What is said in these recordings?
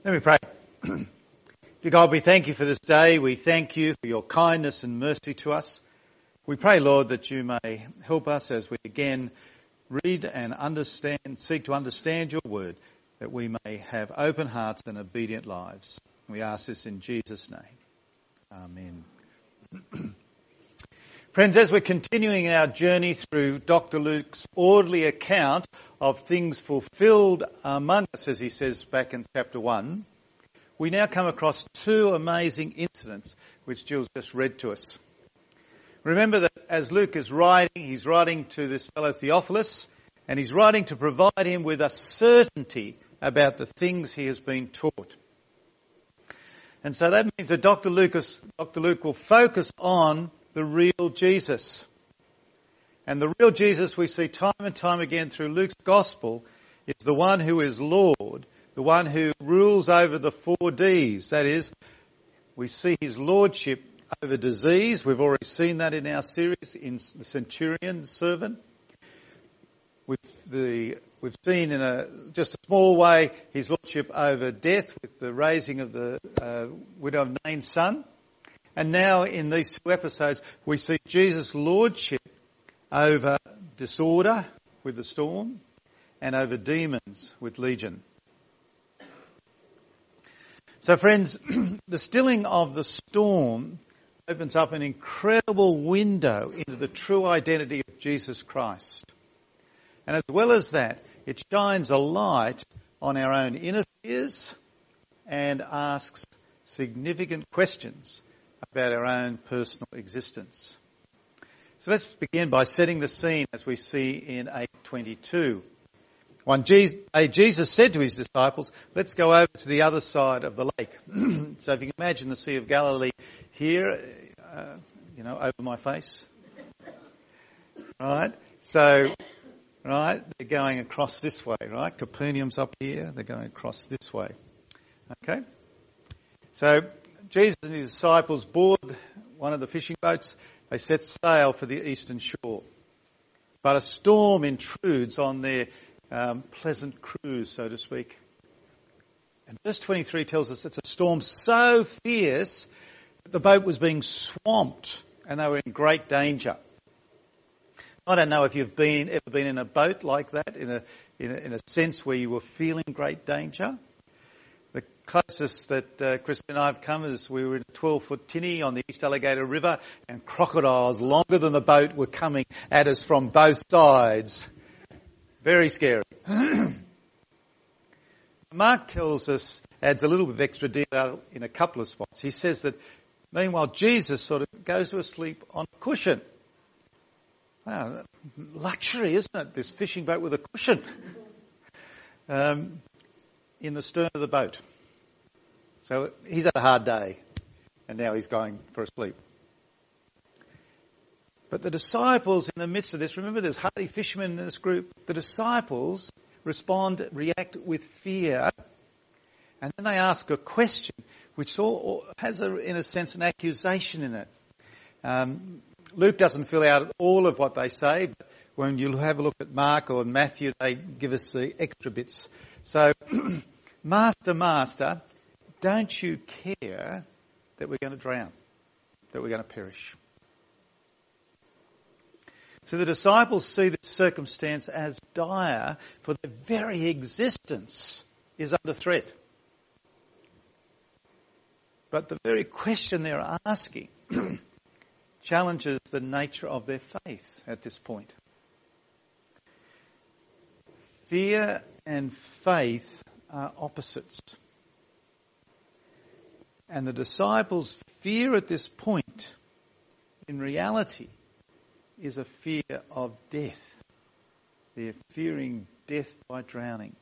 Let me pray. Dear God, we thank you for this day. We thank you for your kindness and mercy to us. We pray, Lord, that you may help us as we again read and understand, seek to understand your word, that we may have open hearts and obedient lives. We ask this in Jesus' name. Amen. Friends, as we're continuing our journey through Dr. Luke's orderly account of things fulfilled among us, as he says back in chapter 1, we now come across two amazing incidents which Jill's just read to us. Remember that as Luke is writing, he's writing to this fellow Theophilus, and he's writing to provide him with a certainty about the things he has been taught. And so that means that Dr. Luke will focus on the real Jesus. And the real Jesus we see time and time again through Luke's gospel is the one who is Lord, the one who rules over the 4 Ds. That is, we see his lordship over disease. We've already seen that in our series in the centurion servant. We've seen in just a small way his lordship over death with the raising of the widow of Nain's son. And now in these 2 episodes we see Jesus' lordship over disorder with the storm and over demons with legion. So friends, the stilling of the storm opens up an incredible window into the true identity of Jesus Christ. And as well as that, it shines a light on our own inner fears and asks significant questions about our own personal existence. So let's begin by setting the scene as we see in 8:22. Jesus said to his disciples, let's go over to the other side of the lake. So if you can imagine the Sea of Galilee here, over my face. Right? So, right, they're going across this way, right? Capernaum's up here, they're going across this way. Okay? So Jesus and his disciples board one of the fishing boats. They set sail for the eastern shore. But a storm intrudes on their pleasant cruise, so to speak. And verse 23 tells us it's a storm so fierce that the boat was being swamped and they were in great danger. I don't know if you've ever been in a boat like that, in a sense where you were feeling great danger. The closest that Chris and I have come is we were in a 12-foot tinny on the East Alligator River, and crocodiles longer than the boat were coming at us from both sides. Very scary. Mark adds a little bit of extra detail in a couple of spots. He says that meanwhile Jesus sort of goes to sleep on a cushion. Wow, luxury, isn't it? This fishing boat with a cushion in the stern of the boat. So he's had a hard day and now he's going for a sleep. But the disciples in the midst of this, remember there's hardy fishermen in this group, the disciples react with fear, and then they ask a question which has, in a sense, an accusation in it. Luke doesn't fill out all of what they say, but when you have a look at Mark or Matthew, they give us the extra bits. So, Master, don't you care that we're going to drown, that we're going to perish? So the disciples see this circumstance as dire, for their very existence is under threat. But the very question they're asking challenges the nature of their faith at this point. Fear and faith are opposites. And the disciples' fear at this point, in reality, is a fear of death. They're fearing death by drowning.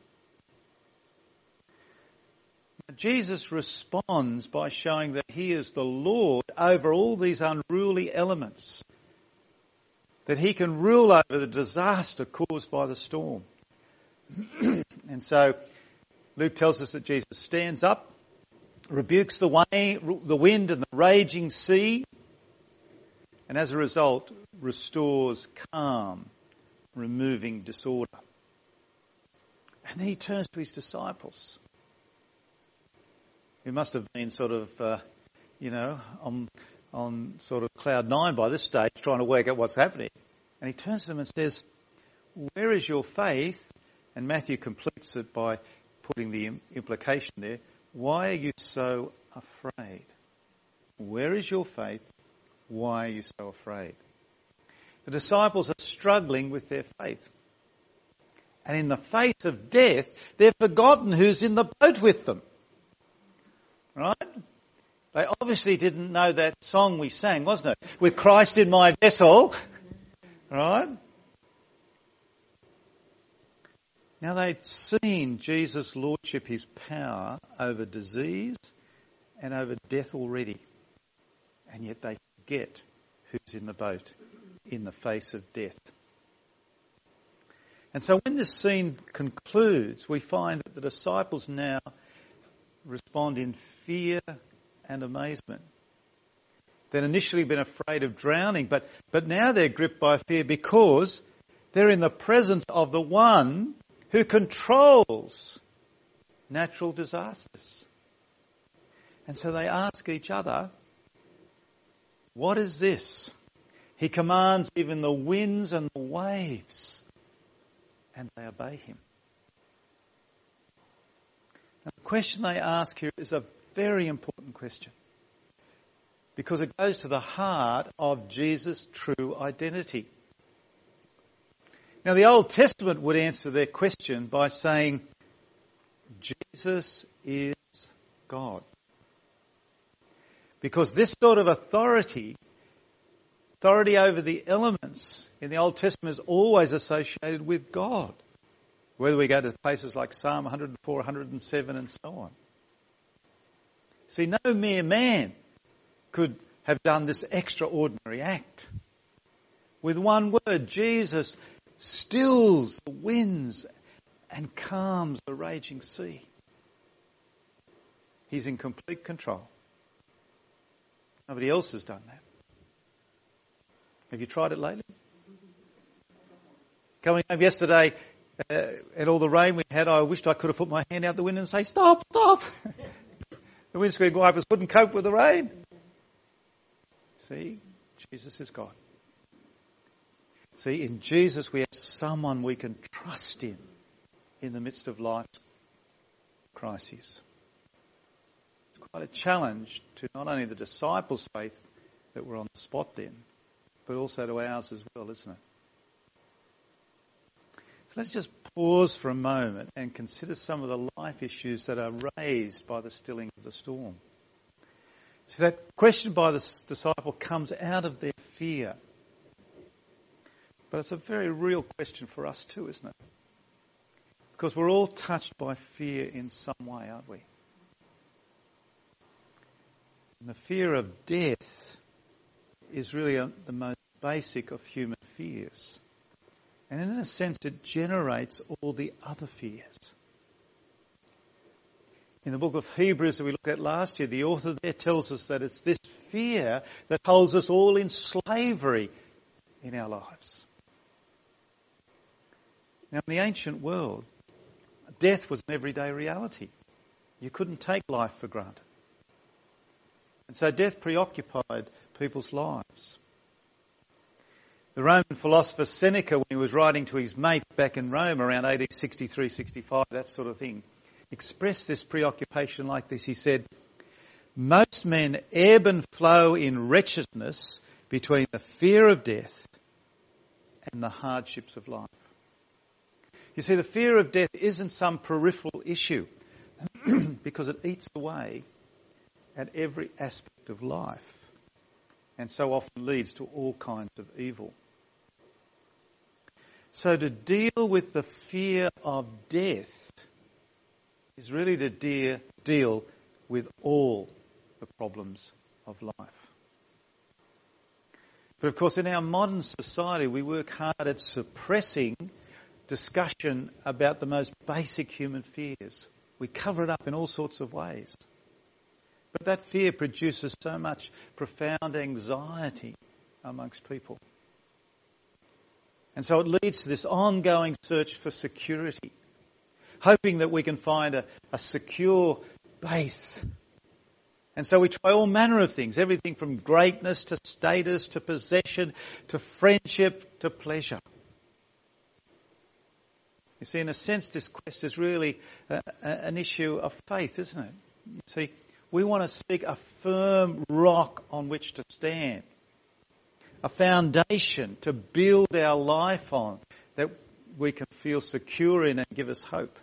Jesus responds by showing that he is the Lord over all these unruly elements, that he can rule over the disaster caused by the storm. And so Luke tells us that Jesus stands up, rebukes the wind and the raging sea, and as a result restores calm, removing disorder. And then he turns to his disciples. He must have been sort of, on sort of cloud nine by this stage, trying to work out what's happening. And he turns to them and says, "Where is your faith?" And Matthew completes it by putting the implication there. "Why are you so afraid? Where is your faith? Why are you so afraid?" The disciples are struggling with their faith. And in the face of death, they've forgotten who's in the boat with them. Right? They obviously didn't know that song we sang, wasn't it? "With Christ in my vessel." Right? Now they'd seen Jesus' lordship, his power over disease and over death already. And yet they forget who's in the boat in the face of death. And so when this scene concludes, we find that the disciples now respond in fear and amazement. They'd initially been afraid of drowning, but now they're gripped by fear because they're in the presence of the one who controls natural disasters. And so they ask each other, "What is this? He commands even the winds and the waves, and they obey him." Now, the question they ask here is a very important question because it goes to the heart of Jesus' true identity. Now, the Old Testament would answer their question by saying, Jesus is God. Because this sort of authority over the elements in the Old Testament is always associated with God. Whether we go to places like Psalm 104, 107 and so on. See, no mere man could have done this extraordinary act. With one word, Jesus stills the winds and calms the raging sea. He's in complete control. Nobody else has done that. Have you tried it lately? Coming home yesterday, and all the rain we had, I wished I could have put my hand out the window and say, "Stop, stop." The windscreen wipers wouldn't cope with the rain. See, Jesus is God. See, in Jesus we have someone we can trust in the midst of life's crises. It's quite a challenge to not only the disciples' faith that were on the spot then, but also to ours as well, isn't it? So let's just pause for a moment and consider some of the life issues that are raised by the stilling of the storm. So that question by the disciple comes out of their fear. But it's a very real question for us too, isn't it? Because we're all touched by fear in some way, aren't we? And the fear of death is really the most basic of human fears. And in a sense, it generates all the other fears. In the book of Hebrews that we looked at last year, the author there tells us that it's this fear that holds us all in slavery in our lives. Now, in the ancient world, death was an everyday reality. You couldn't take life for granted. And so death preoccupied people's lives. The Roman philosopher Seneca, when he was writing to his mate back in Rome around AD 63, 65, that sort of thing, expressed this preoccupation like this. He said, "Most men ebb and flow in wretchedness between the fear of death and the hardships of life." You see, the fear of death isn't some peripheral issue because it eats away at every aspect of life and so often leads to all kinds of evil. So to deal with the fear of death is really to deal with all the problems of life. But of course, in our modern society, we work hard at suppressing discussion about the most basic human fears. We cover it up in all sorts of ways. But that fear produces so much profound anxiety amongst people. And so it leads to this ongoing search for security, hoping that we can find a secure base And so we try all manner of things, everything from greatness to status to possession to friendship to pleasure. You see, in a sense, this quest is really an issue of faith, isn't it? You see, we want to seek a firm rock on which to stand, a foundation to build our life on that we can feel secure in and give us hope.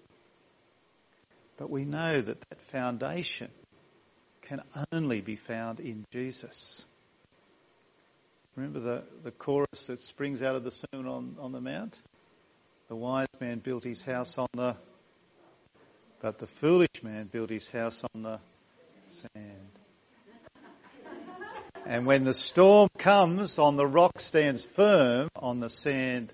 But we know that that foundation can only be found in Jesus. Remember the chorus that springs out of the Sermon on the Mount? The wise man built his house but the foolish man built his house on the sand. And when the storm comes, on the rock stands firm, on the sand.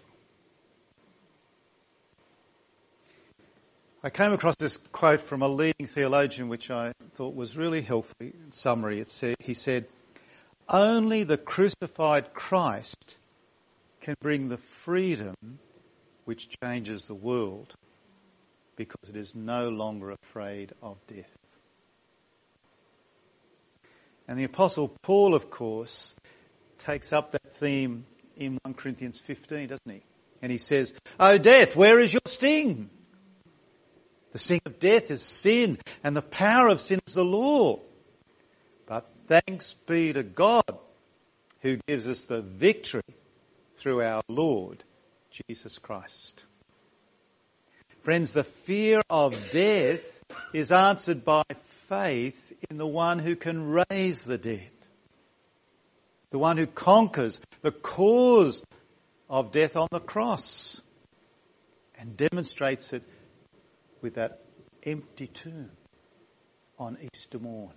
I came across this quote from a leading theologian which I thought was really helpful. In summary, he said, "Only the crucified Christ can bring the freedom which changes the world, because it is no longer afraid of death." And the Apostle Paul, of course, takes up that theme in 1 Corinthians 15, doesn't he? And he says, "O death, where is your sting? The sting of death is sin, and the power of sin is the law. But thanks be to God who gives us the victory through our Lord Jesus Christ." Friends, the fear of death is answered by faith in the one who can raise the dead, the one who conquers the cause of death on the cross and demonstrates it with that empty tomb on Easter morn.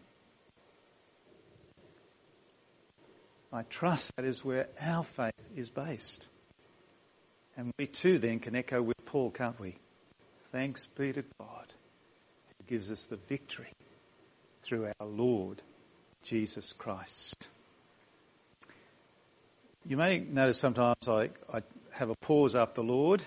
I trust that is where our faith is based. And we too then can echo with Paul, can't we? Thanks be to God who gives us the victory through our Lord Jesus Christ. You may notice sometimes I have a pause after Lord,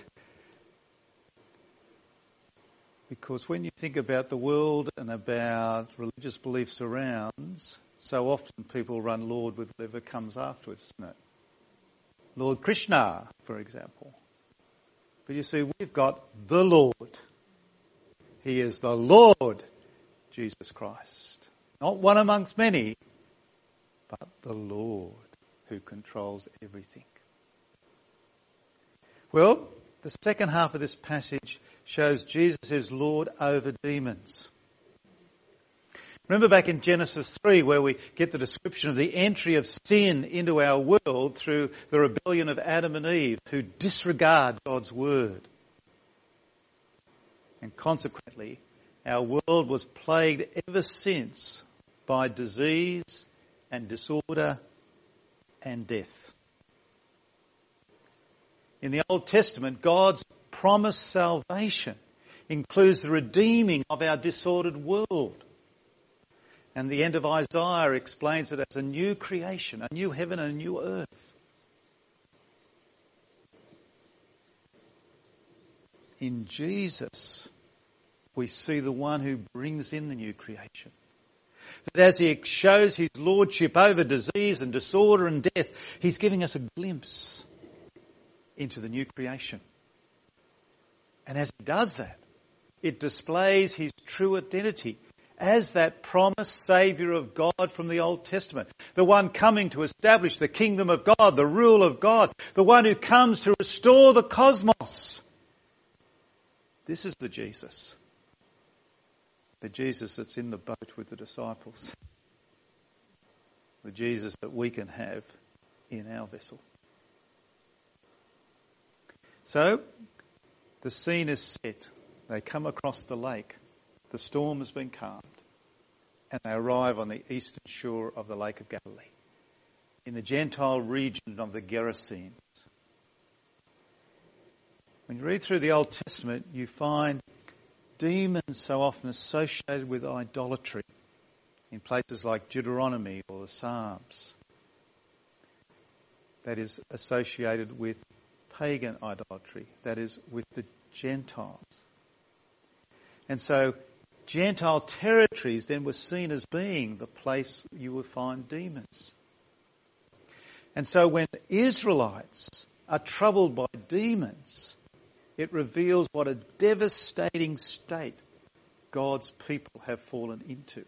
because when you think about the world and about religious beliefs around, so often people run Lord with whatever comes afterwards, isn't it? Lord Krishna, for example. But you see, we've got the Lord. He is the Lord Jesus Christ. Not one amongst many, but the Lord who controls everything. Well, the second half of this passage shows Jesus is Lord over demons. Remember back in Genesis 3 where we get the description of the entry of sin into our world through the rebellion of Adam and Eve, who disregard God's word. And consequently, our world was plagued ever since by disease and disorder and death. In the Old Testament, God's promised salvation includes the redeeming of our disordered world. And the end of Isaiah explains it as a new creation, a new heaven and a new earth. In Jesus, we see the one who brings in the new creation. That as he shows his lordship over disease and disorder and death, he's giving us a glimpse into the new creation. And as he does that, it displays his true identity as that promised Saviour of God from the Old Testament, the one coming to establish the kingdom of God, the rule of God, the one who comes to restore the cosmos. This is the Jesus that's in the boat with the disciples, the Jesus that we can have in our vessel. So, the scene is set. They come across the lake. The storm has been calmed, and they arrive on the eastern shore of the Lake of Galilee, in the Gentile region of the Gerasenes. When you read through the Old Testament, you find demons so often associated with idolatry in places like Deuteronomy or the Psalms. That is associated with pagan idolatry, that is with the Gentiles. And so Gentile territories then were seen as being the place you would find demons. And so when Israelites are troubled by demons, it reveals what a devastating state God's people have fallen into.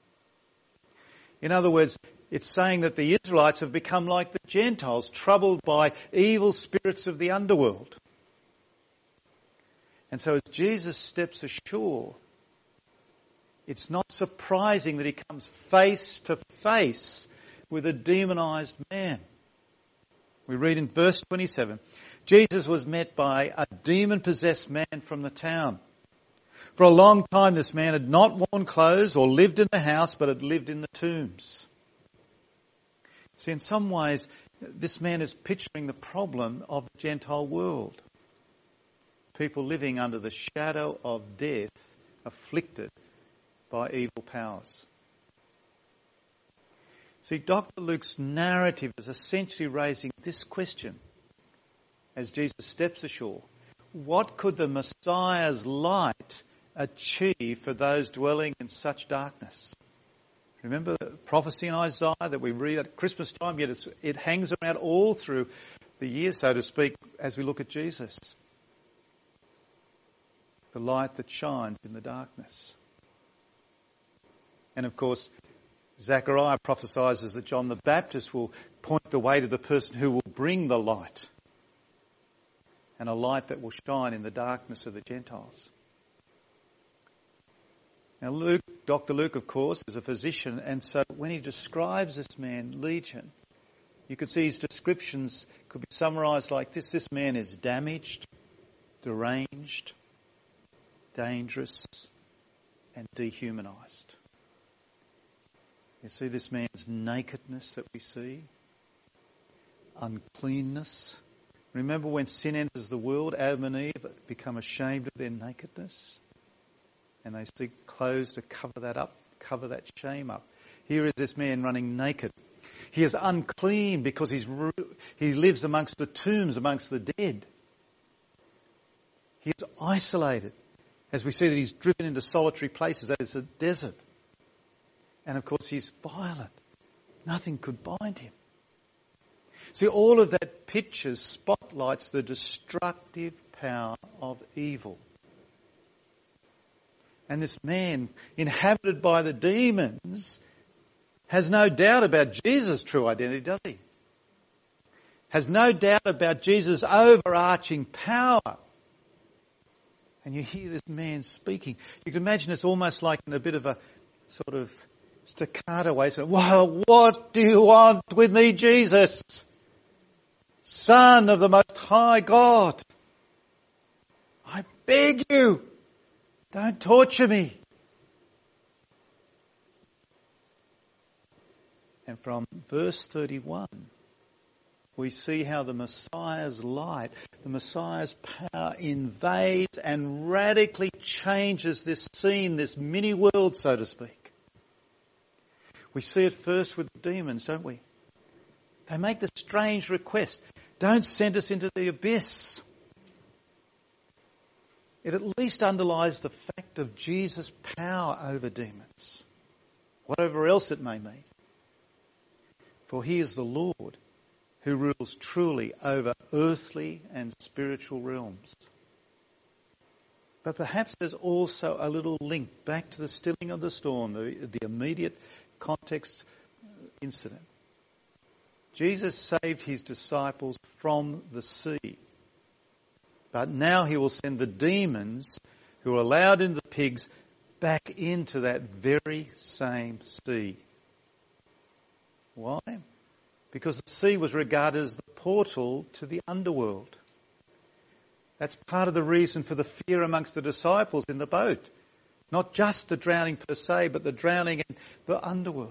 In other words, it's saying that the Israelites have become like the Gentiles, troubled by evil spirits of the underworld. And so as Jesus steps ashore, it's not surprising that he comes face to face with a demonized man. We read in verse 27, Jesus was met by a demon-possessed man from the town. For a long time this man had not worn clothes or lived in a house, but had lived in the tombs. See, in some ways, this man is picturing the problem of the Gentile world. People living under the shadow of death, afflicted by evil powers. See, Dr. Luke's narrative is essentially raising this question as Jesus steps ashore. What could the Messiah's light achieve for those dwelling in such darkness? Remember the prophecy in Isaiah that we read at Christmas time, yet it hangs around all through the year, so to speak, as we look at Jesus. The light that shines in the darkness. And of course, Zechariah prophesies that John the Baptist will point the way to the person who will bring the light. And a light that will shine in the darkness of the Gentiles. Now Dr. Luke, of course, is a physician, and so when he describes this man, Legion, you could see his descriptions could be summarised like this. This man is damaged, deranged, dangerous, and dehumanised. You see this man's nakedness that we see, uncleanness. Remember when sin enters the world, Adam and Eve become ashamed of their nakedness? And they seek clothes to cover that up, cover that shame up. Here is this man running naked. He is unclean because he lives amongst the tombs, amongst the dead. He is isolated. As we see that he's driven into solitary places, that is a desert. And of course he's violent. Nothing could bind him. See, all of that pictures, spotlights the destructive power of evil. And this man, inhabited by the demons, has no doubt about Jesus' true identity, does he? Has no doubt about Jesus' overarching power. And you hear this man speaking. You can imagine it's almost like in a bit of a sort of staccato way. So, well, what do you want with me, Jesus? Son of the Most High God. I beg you. Don't torture me. And from verse 31, we see how the Messiah's light, the Messiah's power invades and radically changes this scene, this mini world, so to speak. We see it first with the demons, don't we? They make the strange request, don't send us into the abyss. It at least underlies the fact of Jesus' power over demons, whatever else it may mean. For he is the Lord who rules truly over earthly and spiritual realms. But perhaps there's also a little link back to the stilling of the storm, the immediate context incident. Jesus saved his disciples from the sea. But now he will send the demons who are allowed into the pigs back into that very same sea. Why? Because the sea was regarded as the portal to the underworld. That's part of the reason for the fear amongst the disciples in the boat. Not just the drowning per se, but the drowning in the underworld.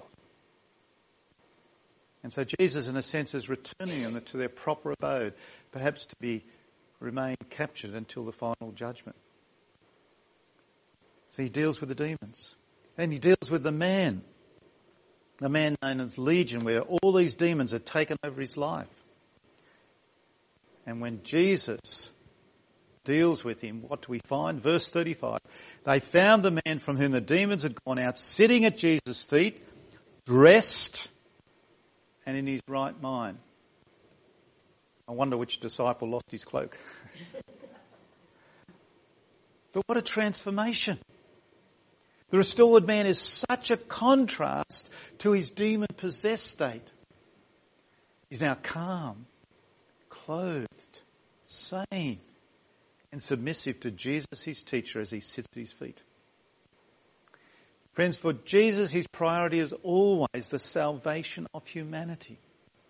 And so Jesus, in a sense, is returning them to their proper abode, perhaps to remain captured until the final judgment. So he deals with the demons. Then he deals with the man known as Legion, where all these demons had taken over his life. And when Jesus deals with him. What do we find? Verse 35. They found the man from whom the demons had gone out sitting at Jesus' feet, dressed and in his right mind. I wonder which disciple lost his cloak. But what a transformation. The restored man is such a contrast to his demon-possessed state. He's now calm, clothed, sane, and submissive to Jesus, his teacher, as he sits at his feet. Friends, for Jesus, his priority is always the salvation of humanity.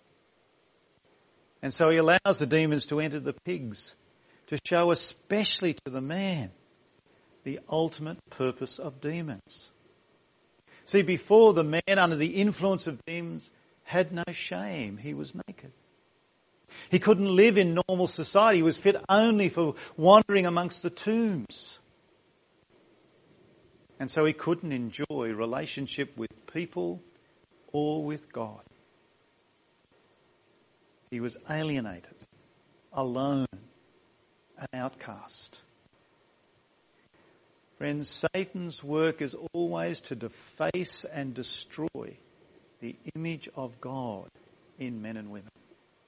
And so he allows the demons to enter the pigs to show especially to the man the ultimate purpose of demons. See, before, the man under the influence of demons had no shame. He was naked. He couldn't live in normal society. He was fit only for wandering amongst the tombs. And so he couldn't enjoy relationship with people or with God. He was alienated, alone, an outcast. Friends, Satan's work is always to deface and destroy the image of God in men and women.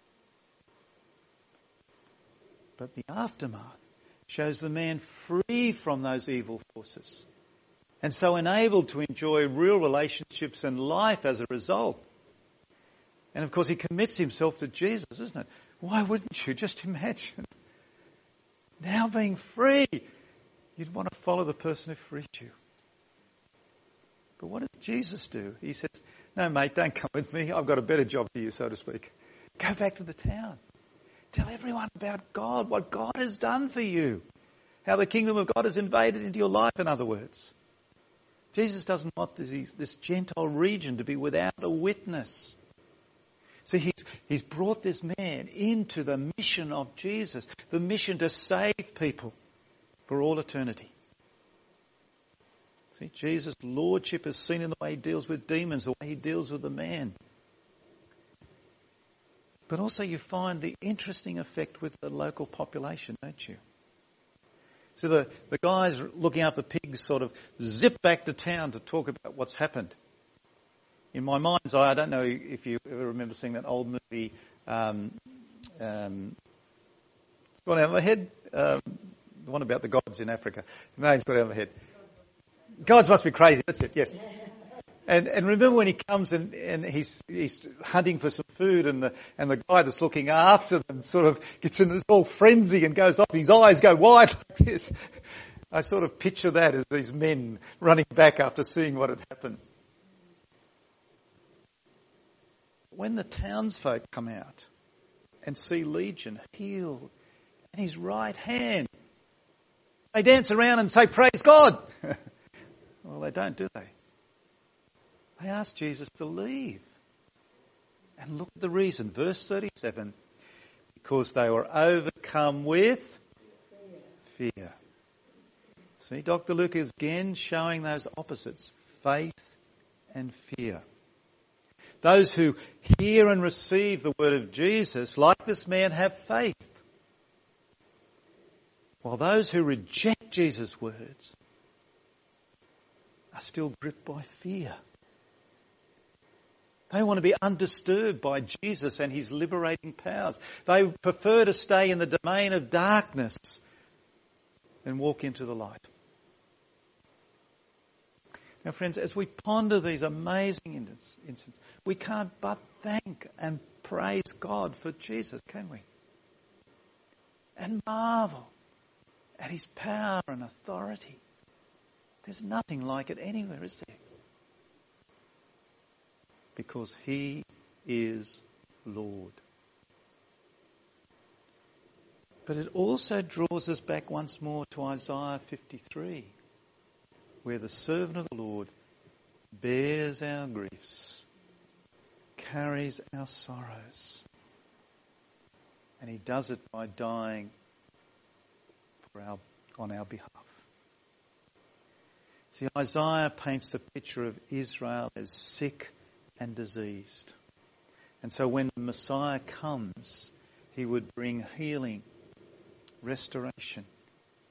But the aftermath shows the man free from those evil forces, and so enabled to enjoy real relationships and life as a result. And of course he commits himself to Jesus, isn't it? Why wouldn't you? Just imagine. Now being free, you'd want to follow the person who freed you. But what does Jesus do? He says, no mate, don't come with me. I've got a better job for you, so to speak. Go back to the town. Tell everyone about God, what God has done for you. How the kingdom of God has invaded into your life, in other words. Jesus doesn't want this Gentile region to be without a witness. See, he's brought this man into the mission of Jesus, the mission to save people for all eternity. See, Jesus' lordship is seen in the way he deals with demons, the way he deals with the man. But also you find the interesting effect with the local population, don't you? So the guys looking after pigs sort of zip back to town to talk about what's happened. In my mind's eye, I don't know if you ever remember seeing that old movie, it's gone out of my head, the one about the gods in Africa. The name's got out of my head. Gods must be crazy, that's it, yes. And remember when he comes and he's hunting for some food and the guy that's looking after them sort of gets in this whole frenzy and goes off and his eyes go wide like this. I sort of picture that as these men running back after seeing what had happened. When the townsfolk come out and see Legion healed in his right hand, they dance around and say, praise God. Well, they don't, do they? They ask Jesus to leave. And look at the reason. Verse 37. Because they were overcome with fear. See, Dr. Luke is again showing those opposites. Faith and fear. Those who hear and receive the word of Jesus, like this man, have faith. While those who reject Jesus' words are still gripped by fear. They want to be undisturbed by Jesus and his liberating powers. They prefer to stay in the domain of darkness than walk into the light. Now, friends, as we ponder these amazing incidents, we can't but thank and praise God for Jesus, can we? And marvel at his power and authority. There's nothing like it anywhere, is there? Because he is Lord. But it also draws us back once more to Isaiah 53, where the servant of the Lord bears our griefs, carries our sorrows, and he does it by dying on our behalf. See, Isaiah paints the picture of Israel as sick and diseased. And so when the Messiah comes, he would bring healing, restoration,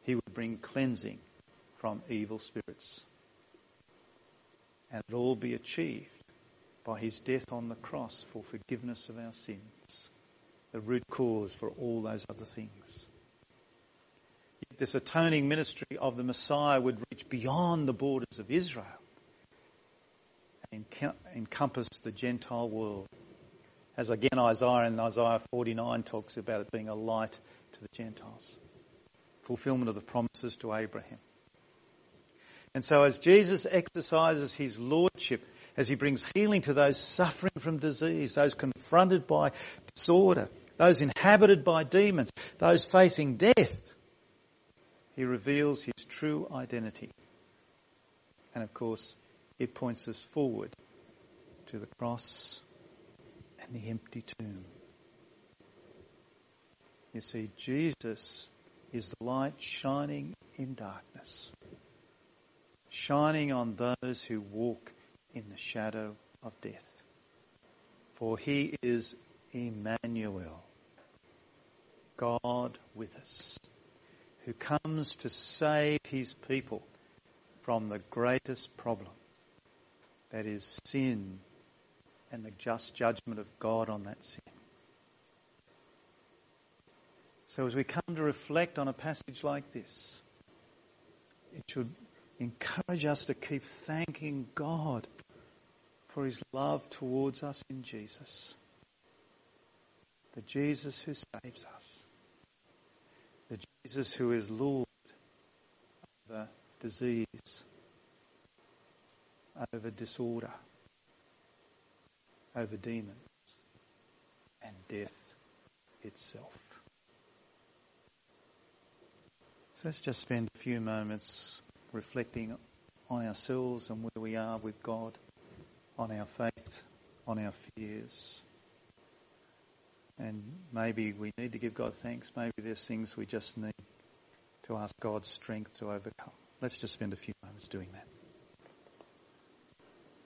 he would bring cleansing from evil spirits. And it all be achieved by his death on the cross for forgiveness of our sins, the root cause for all those other things. Yet this atoning ministry of the Messiah would reach beyond the borders of Israel and encompass the Gentile world. As again Isaiah in Isaiah 49 talks about it being a light to the Gentiles. Fulfillment of the promises to Abraham. And so as Jesus exercises his lordship, as he brings healing to those suffering from disease, those confronted by disorder, those inhabited by demons, those facing death, he reveals his true identity. And of course, it points us forward to the cross and the empty tomb. You see, Jesus is the light shining in darkness, shining on those who walk in the shadow of death. For he is Emmanuel, God with us, who comes to save his people from the greatest problem, that is sin and the just judgment of God on that sin. So as we come to reflect on a passage like this, it should encourage us to keep thanking God for his love towards us in Jesus. The Jesus who saves us. The Jesus who is Lord over disease, over disorder, over demons, and death itself. So let's just spend a few moments reflecting on ourselves and where we are with God, on our faith, on our fears. And maybe we need to give God thanks. Maybe there's things we just need to ask God's strength to overcome. Let's just spend a few moments doing that.